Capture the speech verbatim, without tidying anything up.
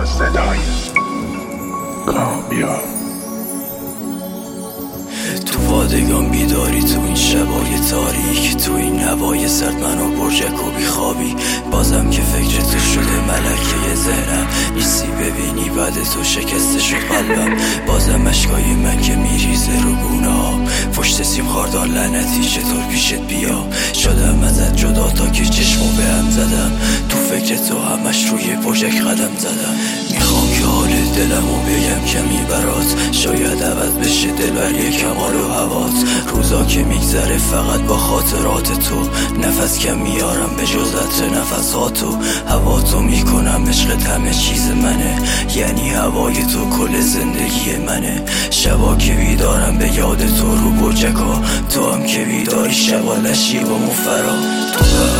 صدای کامیاب. تو وادگان بیداری، تو این شبای تاریک، تو این هوای سرد منو برجک و بیخوابی. بازم که فکر تو شده ملکه ذهنم، نیستی ببینی بعد تو شکسته شد قلبم. بازم اشکای من که میریزه رو گونه ها، پشت سیم خاردار لعنتی چطور پیشت بیا. شدم ازت جدا تا که چشمو به هم زدم، تو فکر تو همش روی برجک قدم زدم. میخوام که حال دلمو بگم کمی برات، شاید عوض بشه دلبر یک کمال و هوات. روزا که میگذره فقط با خاطرات تو، نفس کم میارم به جز عطر نفساتو. هوا تو میکنم عشقت همه چیز منه، یعنی هوای تو کل زندگی منه. شبا که بیدارم به یاد تو رو برجکا، تو هم که بیداری شبا لشی با مفرا. تو